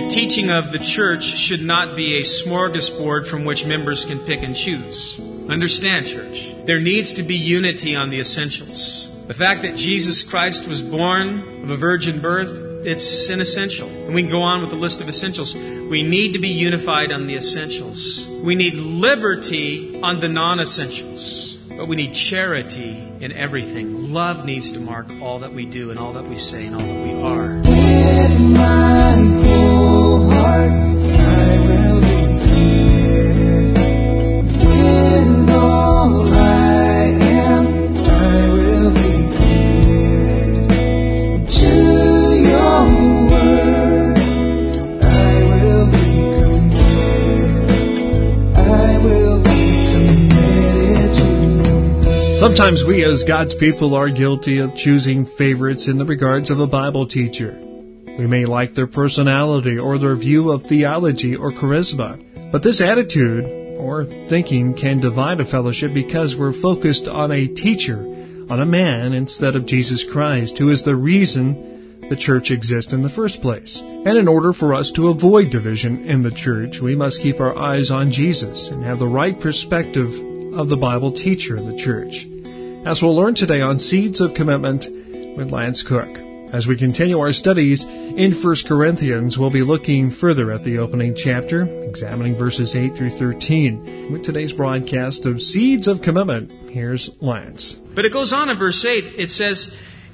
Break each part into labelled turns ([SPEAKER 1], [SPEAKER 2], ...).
[SPEAKER 1] teaching of the church should not be a smorgasbord from which members can pick and choose. Understand, church. There needs to be unity on the essentials. The fact that Jesus Christ was born of a virgin birth, it's an essential. And we can go on with the list of essentials. We need to be unified on the essentials. We need liberty on the non-essentials. But we need charity in everything. Love needs to mark all that we do and all that we say and all that we are.
[SPEAKER 2] With my whole heart, I will be committed. With all I am, I will be committed to your word. I will be committed. I will be committed to you.
[SPEAKER 3] Sometimes we as God's people are guilty of choosing favorites in the regards of a Bible teacher. We may like their personality or their view of theology or charisma. But this attitude or thinking can divide a fellowship because we're focused on a teacher, on a man, instead of Jesus Christ, who is the reason the church exists in the first place. And in order for us to avoid division in the church, we must keep our eyes on Jesus and have the right perspective of the Bible teacher of the church. As we'll learn today on Seeds of Commitment with Lance Cook. As we continue our studies in 1 Corinthians, we'll be looking further at the opening chapter, examining verses 8 through 13. With today's broadcast of Seeds of Commitment, here's Lance.
[SPEAKER 1] But it goes on in verse 8. It says,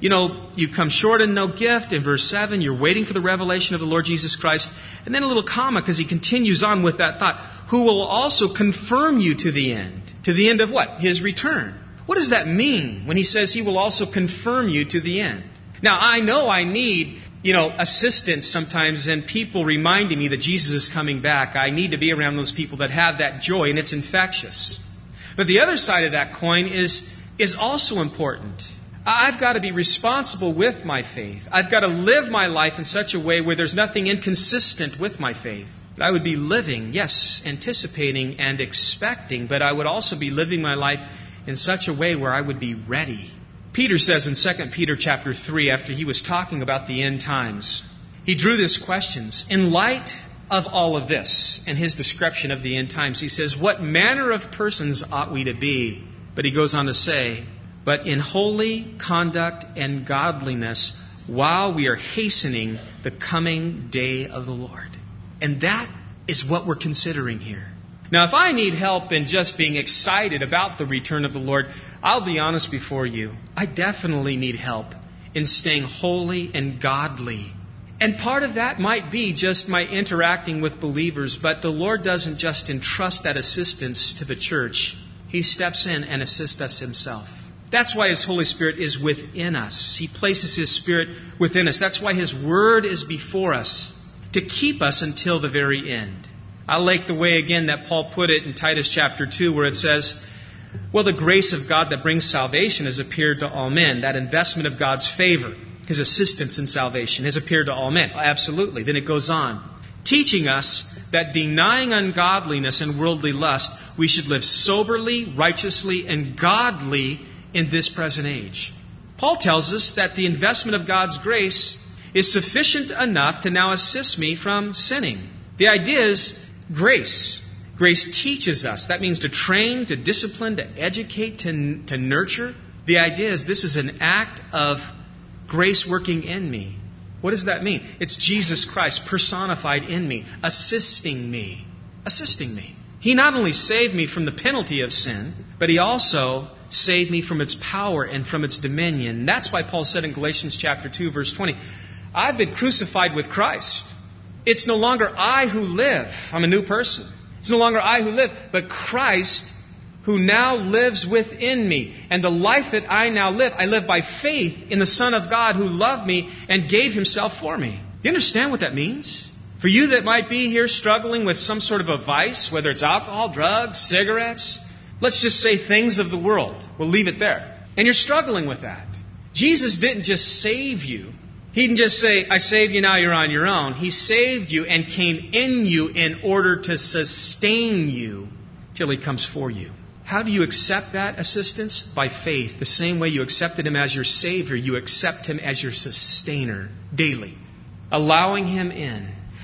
[SPEAKER 1] you come short in no gift. In verse 7, you're waiting for the revelation of the Lord Jesus Christ. And then a little comma, because he continues on with that thought. Who will also confirm you to the end. To the end of what? His return. What does that mean when he says he will also confirm you to the end? Now, I know I need, assistance sometimes and people reminding me that Jesus is coming back. I need to be around those people that have that joy, and it's infectious. But the other side of that coin is also important. I've got to be responsible with my faith. I've got to live my life in such a way where there's nothing inconsistent with my faith. I would be living, yes, anticipating and expecting, but I would also be living my life in such a way where I would be ready. Peter says in 2 Peter chapter 3, after he was talking about the end times, he drew these questions. In light of all of this and his description of the end times, he says, what manner of persons ought we to be? But he goes on to say, but in holy conduct and godliness, while we are hastening the coming day of the Lord. And that is what we're considering here. Now, if I need help in just being excited about the return of the Lord, I'll be honest before you. I definitely need help in staying holy and godly. And part of that might be just my interacting with believers, but the Lord doesn't just entrust that assistance to the church. He steps in and assists us himself. That's why his Holy Spirit is within us. He places his Spirit within us. That's why his Word is before us to keep us until the very end. I like the way, again, that Paul put it in Titus chapter 2, where it says, well, the grace of God that brings salvation has appeared to all men. That investment of God's favor, his assistance in salvation, has appeared to all men. Absolutely. Then it goes on, teaching us that denying ungodliness and worldly lust, we should live soberly, righteously, and godly in this present age. Paul tells us that the investment of God's grace is sufficient enough to now assist me from sinning. The idea is grace. Grace teaches us. That means to train, to discipline, to educate, to nurture. The idea is this is an act of grace working in me. What does that mean? It's Jesus Christ personified in me, assisting me. Assisting me. He not only saved me from the penalty of sin, but he also saved me from its power and from its dominion. That's why Paul said in Galatians chapter 2, verse 20, I've been crucified with Christ. It's no longer I who live. I'm a new person. It's no longer I who live, but Christ who now lives within me. And the life that I now live, I live by faith in the Son of God who loved me and gave himself for me. Do you understand what that means? For you that might be here struggling with some sort of a vice, whether it's alcohol, drugs, cigarettes, let's just say things of the world. We'll leave it there. And you're struggling with that. Jesus didn't just save you. He didn't just say, I saved you, now you're on your own. He saved you and came in you in order to sustain you till he comes for you. How do you accept that assistance? By faith. The same way you accepted him as your Savior, you accept him as your sustainer daily. Allowing him in.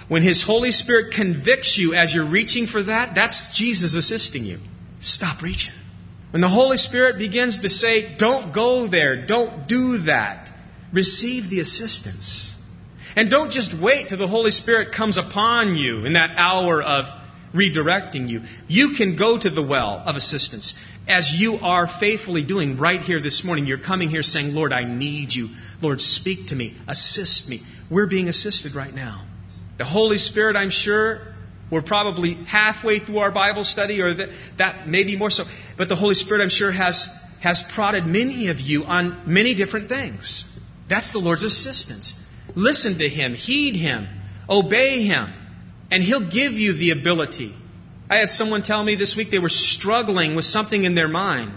[SPEAKER 1] When His Holy Spirit convicts you as you're reaching for that, that's Jesus assisting you. Stop reaching. When the Holy Spirit begins to say, don't go there, don't do that, receive the assistance. And don't just wait till the Holy Spirit comes upon you in that hour of redirecting you. You can go to the well of assistance, as you are faithfully doing right here this morning. You're coming here saying, Lord, I need you. Lord, speak to me. Assist me. We're being assisted right now. The Holy Spirit, I'm sure, we're probably halfway through our Bible study, or that maybe more so. But the Holy Spirit, I'm sure, has prodded many of you on many different things. That's the Lord's assistance. Listen to Him. Heed Him. Obey Him. And He'll give you the ability. I had someone tell me this week they were struggling with something in their mind.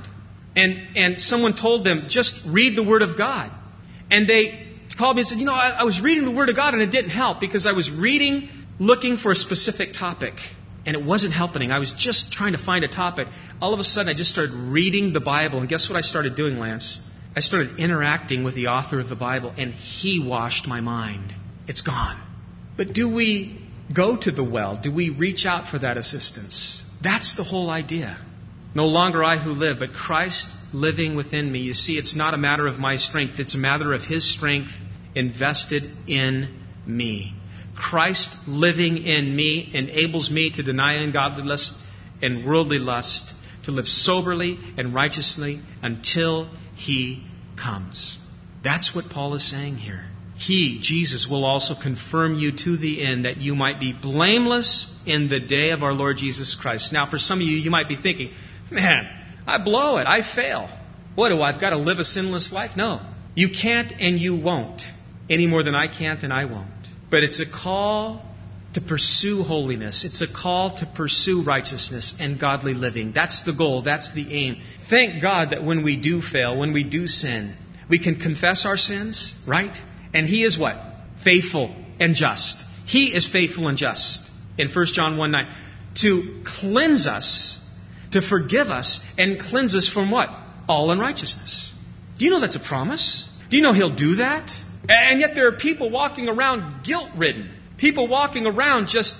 [SPEAKER 1] And someone told them, just read the Word of God. And they called me and said, I was reading the Word of God and it didn't help because I was reading, looking for a specific topic. And it wasn't helping. I was just trying to find a topic. All of a sudden, I just started reading the Bible. And guess what I started doing, Lance? I started interacting with the author of the Bible, and he washed my mind. It's gone. But do we go to the well? Do we reach out for that assistance? That's the whole idea. No longer I who live, but Christ living within me. You see, it's not a matter of my strength. It's a matter of His strength invested in me. Christ living in me enables me to deny ungodly lust and worldly lust, to live soberly and righteously until He comes. That's what Paul is saying here. He, Jesus, will also confirm you to the end, that you might be blameless in the day of our Lord Jesus Christ. Now, for some of you, you might be thinking, man, I blow it. I fail. What do I've got to live a sinless life? No. You can't and you won't, any more than I can't and I won't. But it's a call to pursue holiness. It's a call to pursue righteousness and godly living. That's the goal. That's the aim. Thank God that when we do fail, when we do sin, we can confess our sins, right? And He is what? Faithful and just. He is faithful and just. In 1 John 1:9, to cleanse us, to forgive us, and cleanse us from what? All unrighteousness. Do you know that's a promise? Do you know He'll do that? And yet there are people walking around guilt-ridden. People walking around just,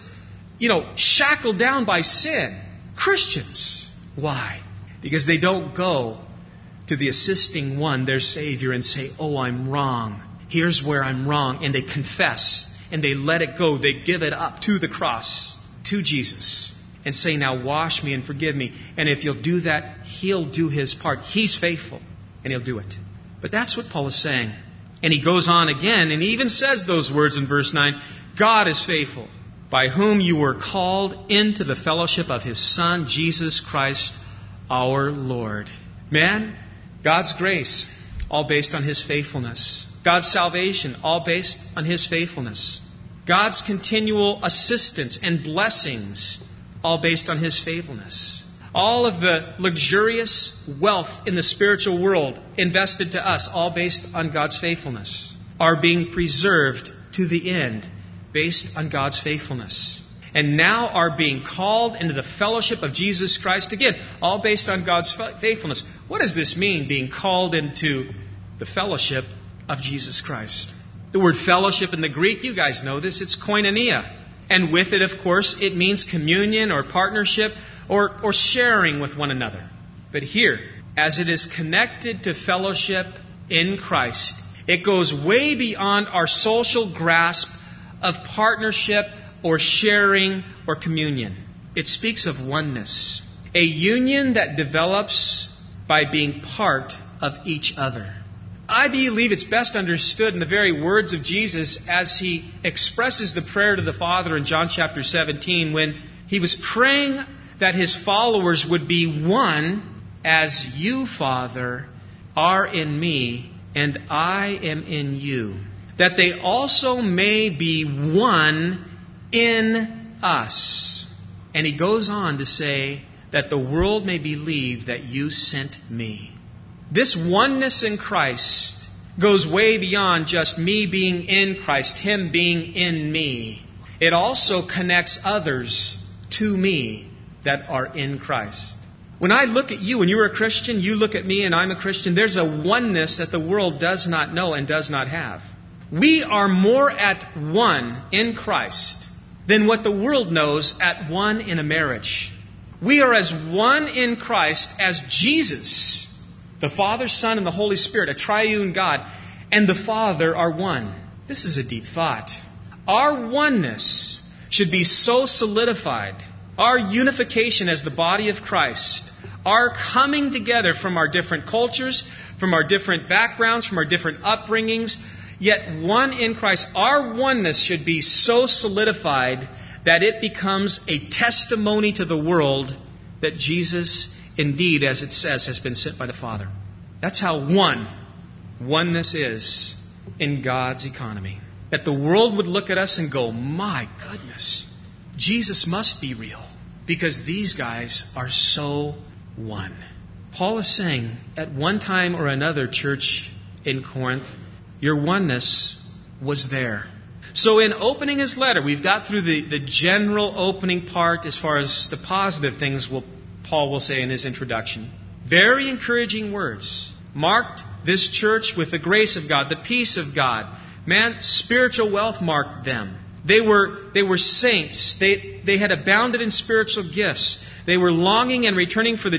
[SPEAKER 1] shackled down by sin. Christians. Why? Because they don't go to the assisting one, their Savior, and say, oh, I'm wrong. Here's where I'm wrong. And they confess. And they let it go. They give it up to the cross, to Jesus. And say, now wash me and forgive me. And if you'll do that, He'll do His part. He's faithful. And He'll do it. But that's what Paul is saying. And he goes on again, and he even says those words in verse 9. God is faithful, by whom you were called into the fellowship of His Son, Jesus Christ, our Lord. Man, God's grace, all based on His faithfulness. God's salvation, all based on His faithfulness. God's continual assistance and blessings, all based on His faithfulness. All of the luxurious wealth in the spiritual world invested to us, all based on God's faithfulness, are being preserved to the end, based on God's faithfulness. And now are being called into the fellowship of Jesus Christ, again, all based on God's faithfulness. What does this mean, being called into the fellowship of Jesus Christ? The word fellowship in the Greek, you guys know this, it's koinonia. And with it, of course, it means communion or partnership or sharing with one another. But here, as it is connected to fellowship in Christ, it goes way beyond our social grasp of partnership or sharing or communion. It speaks of oneness, a union that develops by being part of each other. I believe it's best understood in the very words of Jesus as He expresses the prayer to the Father in John chapter 17 when He was praying that His followers would be one as you, Father, are in me and I am in you, that they also may be one in us. And He goes on to say that the world may believe that you sent me. This oneness in Christ goes way beyond just me being in Christ, Him being in me. It also connects others to me that are in Christ. When I look at you and you're a Christian, you look at me and I'm a Christian, there's a oneness that the world does not know and does not have. We are more at one in Christ than what the world knows at one in a marriage. We are as one in Christ as Jesus, the Father, Son, and the Holy Spirit, a triune God, and the Father are one. This is a deep thought. Our oneness should be so solidified. Our unification as the body of Christ, our coming together from our different cultures, from our different backgrounds, from our different upbringings, yet one in Christ, our oneness should be so solidified that it becomes a testimony to the world that Jesus, indeed, as it says, has been sent by the Father. That's how oneness is in God's economy. That the world would look at us and go, my goodness, Jesus must be real, because these guys are so one. Paul is saying, at one time or another, church in Corinth, your oneness was there. So in opening his letter, we've got through the general opening part as far as the positive things Paul will say in his introduction. Very encouraging words. Marked this church with the grace of God, the peace of God. Man, spiritual wealth marked them. They were saints. They had abounded in spiritual gifts. They were longing and returning for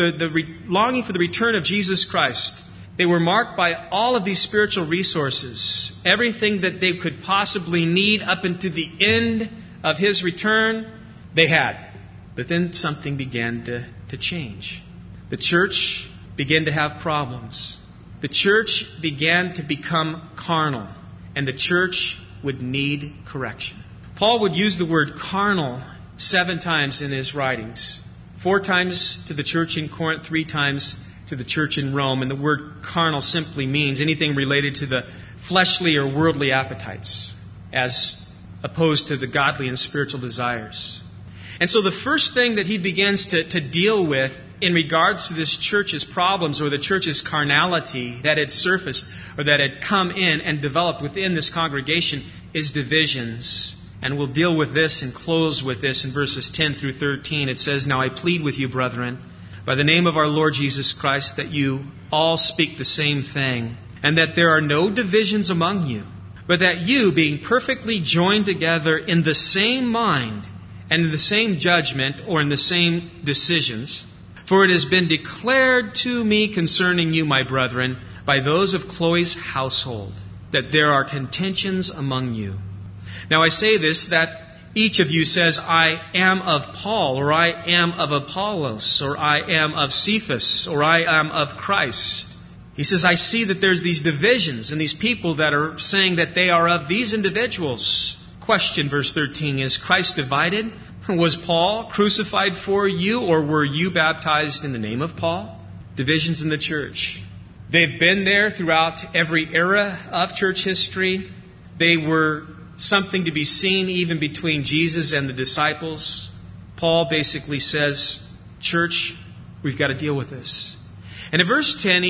[SPEAKER 1] longing for the return of Jesus Christ. They were marked by all of these spiritual resources. Everything that they could possibly need up into the end of His return, they had. But then something began to change. The church began to have problems. The church began to become carnal. And the church would need correction. Paul would use the word carnal 7 times in his writings. 4 times to the church in Corinth, 3 times to the church in Rome. And the word carnal simply means anything related to the fleshly or worldly appetites, as opposed to the godly and spiritual desires. And so the first thing that he begins to deal with in regards to this church's problems or the church's carnality that had surfaced or that had come in and developed within this congregation is divisions. And we'll deal with this and close with this in verses 10 through 13. It says, "Now I plead with you, brethren, by the name of our Lord Jesus Christ, that you all speak the same thing, and that there are no divisions among you, but that you, being perfectly joined together in the same mind and in the same judgment or in the same decisions, for it has been declared to me concerning you, my brethren, by those of Chloe's household, that there are contentions among you. Now I say this, that each of you says, I am of Paul, or I am of Apollos, or I am of Cephas, or I am of Christ." He says, I see that there's these divisions and these people that are saying that they are of these individuals. Question, verse 13, is Christ divided? Was Paul crucified for you, or were you baptized in the name of Paul? Divisions in the church. They've been there throughout every era of church history. They were something to be seen even between Jesus and the disciples. Paul basically says, church, we've got to deal with this. And in verse 10,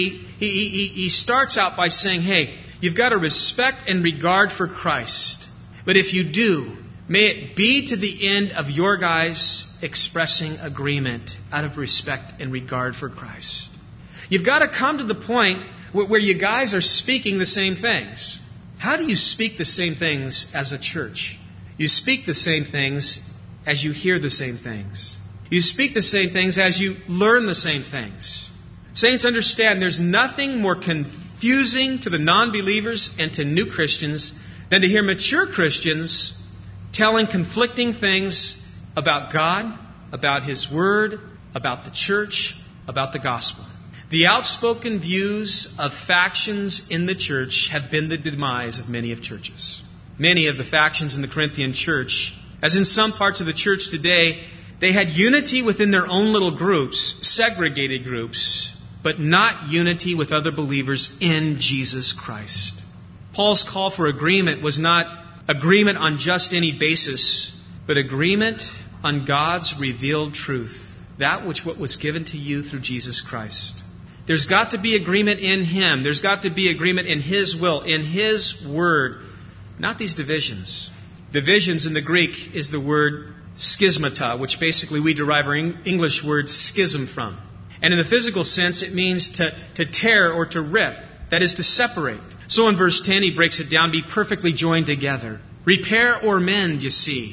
[SPEAKER 1] he starts out by saying, hey, you've got to respect and regard for Christ. But if you do, may it be to the end of your guys expressing agreement out of respect and regard for Christ. You've got to come to the point where you guys are speaking the same things. How do you speak the same things as a church? You speak the same things as you hear the same things. You speak the same things as you learn the same things. Saints, understand there's nothing more confusing to the non-believers and to new Christians than to hear mature Christians telling conflicting things about God, about His Word, about the church, about the gospel. The outspoken views of factions in the church have been the demise of many of churches. Many of the factions in the Corinthian church, as in some parts of the church today, they had unity within their own little groups, segregated groups, but not unity with other believers in Jesus Christ. Paul's call for agreement was not agreement on just any basis, but agreement on God's revealed truth, that which was given to you through Jesus Christ. There's got to be agreement in Him. There's got to be agreement in His will, in His Word, not these divisions. Divisions in the Greek is the word schismata, which basically we derive our English word schism from. And in the physical sense, it means to tear or to rip, that is to separate. So in verse 10, he breaks it down, be perfectly joined together. Repair or mend, you see.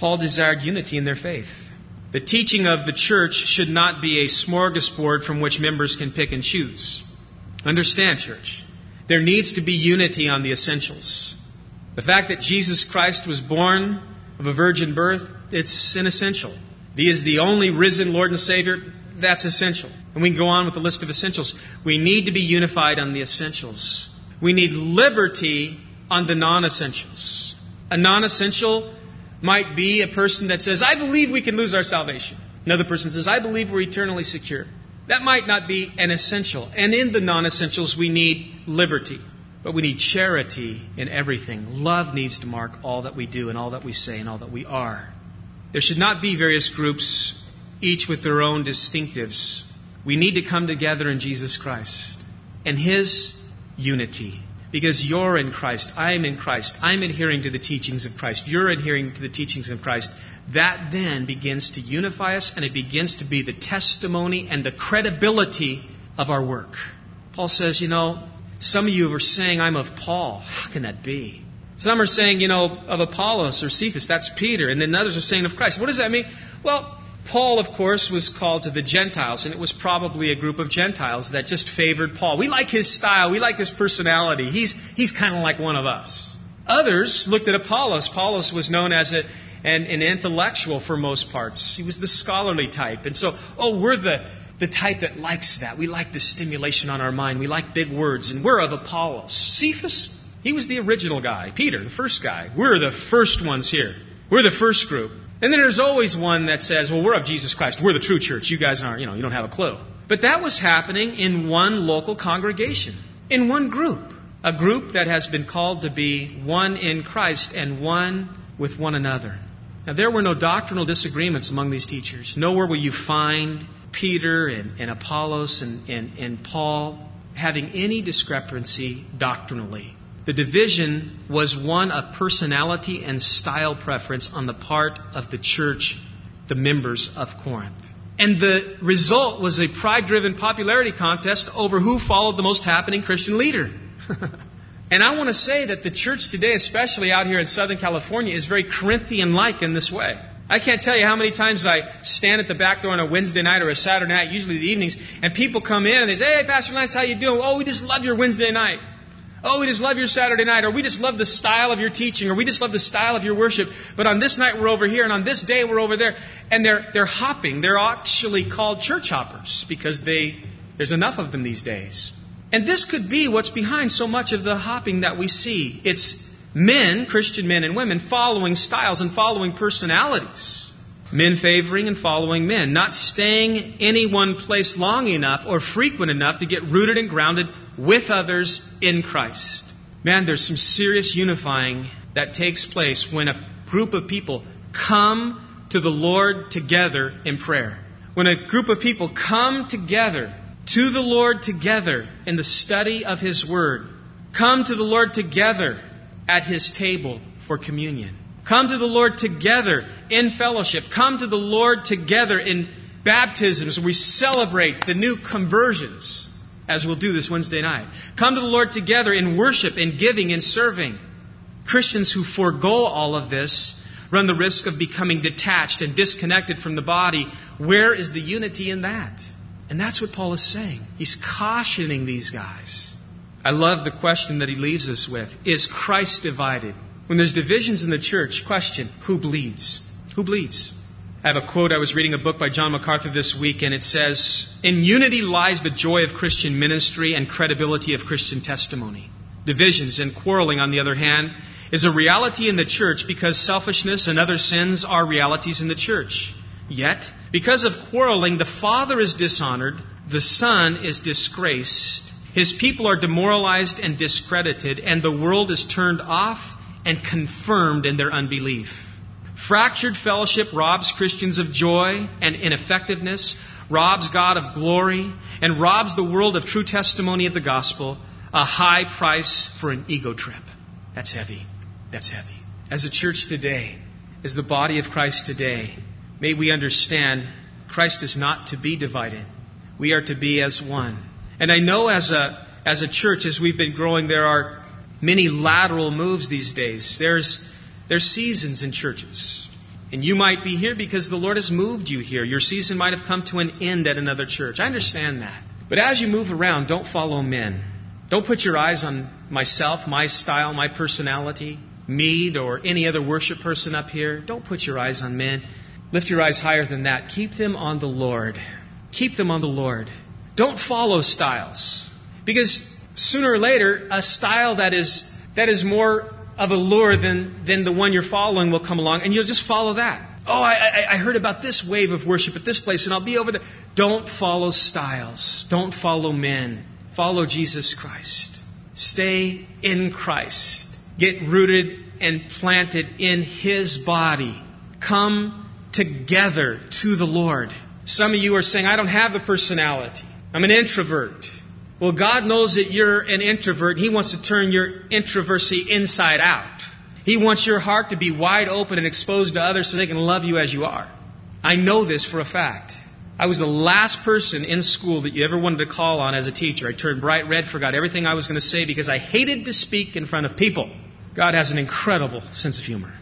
[SPEAKER 1] Paul desired unity in their faith. The teaching of the church should not be a smorgasbord from which members can pick and choose. Understand, church, there needs to be unity on the essentials. The fact that Jesus Christ was born of a virgin birth, it's an essential. He is the only risen Lord and Savior, that's essential. And we can go on with the list of essentials. We need to be unified on the essentials. We need liberty on the non-essentials. A non-essential might be a person that says, I believe we can lose our salvation. Another person says, I believe we're eternally secure. That might not be an essential. And in the non-essentials, we need liberty. But we need charity in everything. Love needs to mark all that we do and all that we say and all that we are. There should not be various groups, each with their own distinctives. We need to come together in Jesus Christ and His unity. Because you're in Christ, I am in Christ, I'm adhering to the teachings of Christ, you're adhering to the teachings of Christ. That then begins to unify us, and it begins to be the testimony and the credibility of our work. Paul says, some of you are saying I'm of Paul. How can that be? Some are saying, of Apollos or Cephas, that's Peter. And then others are saying of Christ. What does that mean? Well, Paul, of course, was called to the Gentiles, and it was probably a group of Gentiles that just favored Paul. We like his style. We like his personality. He's kind of like one of us. Others looked at Apollos. Apollos was known as an intellectual for most parts. He was the scholarly type. And so, we're the type that likes that. We like the stimulation on our mind. We like big words, and we're of Apollos. Cephas, he was the original guy. Peter, the first guy. We're the first ones here. We're the first group. And then there's always one that says, well, we're of Jesus Christ. We're the true church. You guys aren't, you don't have a clue. But that was happening in one local congregation, in one group. A group that has been called to be one in Christ and one with one another. Now, there were no doctrinal disagreements among these teachers. Nowhere will you find Peter and Apollos and Paul having any discrepancy doctrinally. The division was one of personality and style preference on the part of the church, the members of Corinth. And the result was a pride-driven popularity contest over who followed the most happening Christian leader. And I want to say that the church today, especially out here in Southern California, is very Corinthian-like in this way. I can't tell you how many times I stand at the back door on a Wednesday night or a Saturday night, usually the evenings, and people come in and they say, hey, Pastor Lance, how you doing? Oh, we just love your Wednesday night. Oh, we just love your Saturday night, or we just love the style of your teaching, or we just love the style of your worship. But on this night we're over here, and on this day we're over there. And they're hopping. They're actually called church hoppers because there's enough of them these days. And this could be what's behind so much of the hopping that we see. It's men, Christian men and women, following styles and following personalities. Men favoring and following men, not staying any one place long enough or frequent enough to get rooted and grounded with others in Christ. Man, there's some serious unifying that takes place when a group of people come to the Lord together in prayer. When a group of people come together to the Lord together in the study of His Word. Come to the Lord together at His table for communion. Come to the Lord together in fellowship. Come to the Lord together in baptisms where we celebrate the new conversions, as we'll do this Wednesday night. Come to the Lord together in worship, in giving, in serving. Christians who forego all of this run the risk of becoming detached and disconnected from the body. Where is the unity in that? And that's what Paul is saying. He's cautioning these guys. I love the question that he leaves us with. Is Christ divided? When there's divisions in the church, question, who bleeds? Who bleeds? I have a quote. I was reading a book by John MacArthur this week, and it says, in unity lies the joy of Christian ministry and credibility of Christian testimony. Divisions and quarreling, on the other hand, is a reality in the church because selfishness and other sins are realities in the church. Yet, because of quarreling, the Father is dishonored, the Son is disgraced, His people are demoralized and discredited, and the world is turned off and confirmed in their unbelief. Fractured fellowship robs Christians of joy and ineffectiveness, robs God of glory, and robs the world of true testimony of the gospel, a high price for an ego trip. That's heavy. That's heavy. As a church today, as the body of Christ today, may we understand Christ is not to be divided. We are to be as one. And I know as a church, as we've been growing, there are many lateral moves these days. There's seasons in churches. And you might be here because the Lord has moved you here. Your season might have come to an end at another church. I understand that. But as you move around, don't follow men. Don't put your eyes on myself, my style, my personality, Meade, or any other worship person up here. Don't put your eyes on men. Lift your eyes higher than that. Keep them on the Lord. Keep them on the Lord. Don't follow styles. Because sooner or later, a style that is more of a lure than the one you're following will come along, and you'll just follow that. Oh, I heard about this wave of worship at this place, and I'll be over there. Don't follow styles. Don't follow men. Follow Jesus Christ. Stay in Christ. Get rooted and planted in His body. Come together to the Lord. Some of you are saying, I don't have the personality. I'm an introvert. Well, God knows that you're an introvert. He wants to turn your introversy inside out. He wants your heart to be wide open and exposed to others so they can love you as you are. I know this for a fact. I was the last person in school that you ever wanted to call on as a teacher. I turned bright red, forgot everything I was going to say because I hated to speak in front of people. God has an incredible sense of humor.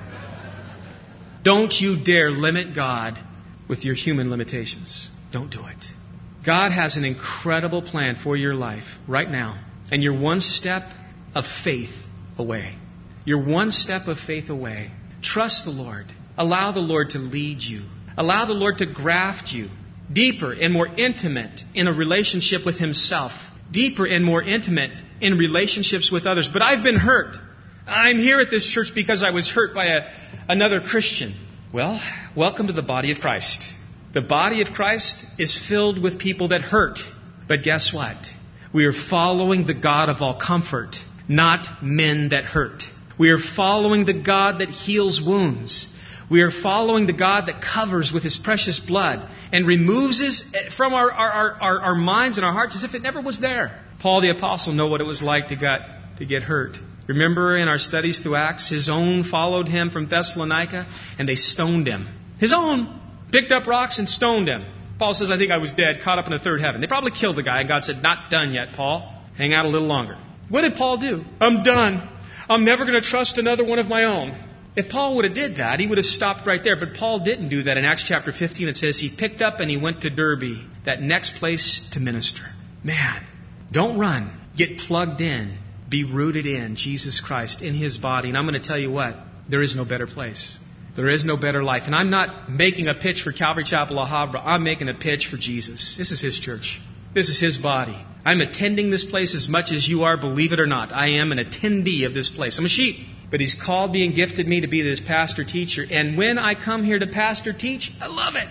[SPEAKER 1] Don't you dare limit God with your human limitations. Don't do it. God has an incredible plan for your life right now. And you're one step of faith away. You're one step of faith away. Trust the Lord. Allow the Lord to lead you. Allow the Lord to graft you deeper and more intimate in a relationship with Himself. Deeper and more intimate in relationships with others. But I've been hurt. I'm here at this church because I was hurt by another Christian. Well, welcome to the body of Christ. The body of Christ is filled with people that hurt. But guess what? We are following the God of all comfort, not men that hurt. We are following the God that heals wounds. We are following the God that covers with His precious blood and removes it from our minds and our hearts as if it never was there. Paul the Apostle knew what it was like to get hurt. Remember in our studies through Acts, his own followed him from Thessalonica and they stoned him. His own picked up rocks and stoned him. Paul says, I think I was dead, caught up in the third heaven. They probably killed the guy and God said, not done yet, Paul. Hang out a little longer. What did Paul do? I'm done. I'm never going to trust another one of my own. If Paul would have did that, he would have stopped right there. But Paul didn't do that. In Acts chapter 15, it says he picked up and he went to Derbe, that next place to minister. Man, don't run. Get plugged in. Be rooted in Jesus Christ, in His body. And I'm going to tell you what, there is no better place. There is no better life. And I'm not making a pitch for Calvary Chapel La Habra. I'm making a pitch for Jesus. This is His church. This is His body. I'm attending this place as much as you are, believe it or not. I am an attendee of this place. I'm a sheep. But He's called me and gifted me to be this pastor-teacher. And when I come here to pastor-teach, I love it.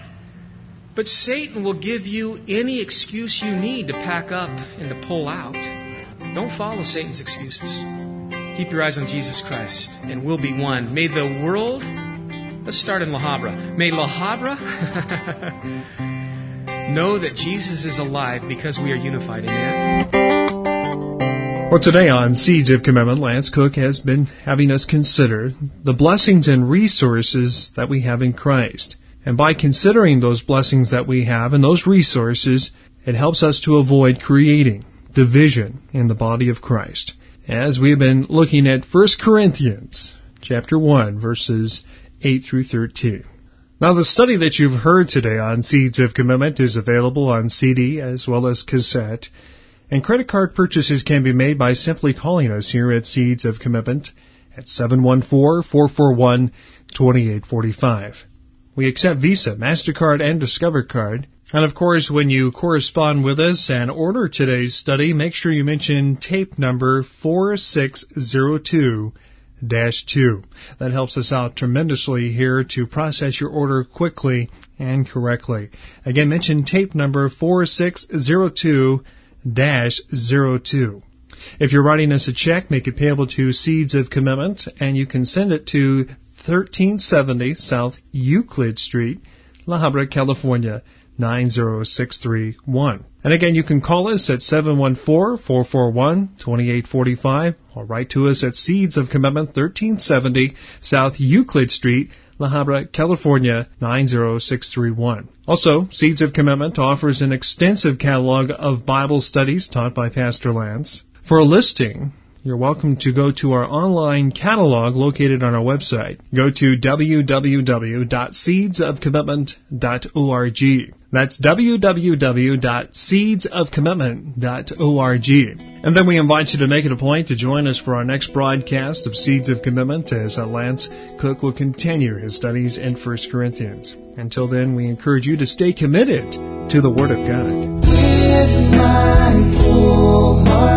[SPEAKER 1] But Satan will give you any excuse you need to pack up and to pull out. Don't follow Satan's excuses. Keep your eyes on Jesus Christ, and we'll be one. May the world... Let's start in La Habra. May La Habra know that Jesus is alive because we are unified. Amen.
[SPEAKER 3] Well, today on Seeds of Commitment, Lance Cook has been having us consider the blessings and resources that we have in Christ. And by considering those blessings that we have and those resources, it helps us to avoid creating division in the body of Christ. As we have been looking at 1 Corinthians chapter 1, verses 8 through 13. Now, the study that you've heard today on Seeds of Commitment is available on CD as well as cassette. And credit card purchases can be made by simply calling us here at Seeds of Commitment at 714-441-2845. We accept Visa, MasterCard, and Discover Card. And of course, when you correspond with us and order today's study, make sure you mention tape number 4602-2. That helps us out tremendously here to process your order quickly and correctly. Again, mention tape number 4602-2. If you're writing us a check, make it payable to Seeds of Commitment, and you can send it to 1370 South Euclid Street, La Habra, California, 90631. And again, you can call us at 714-441-2845 or write to us at Seeds of Commitment, 1370 South Euclid Street, La Habra, California, 90631. Also, Seeds of Commitment offers an extensive catalog of Bible studies taught by Pastor Lance. For a listing, you're welcome to go to our online catalog located on our website. Go to www.seedsofcommitment.org. That's www.seedsofcommitment.org. And then we invite you to make it a point to join us for our next broadcast of Seeds of Commitment as Lance Cook will continue his studies in 1 Corinthians. Until then, we encourage you to stay committed to the Word of God.
[SPEAKER 2] With my whole heart.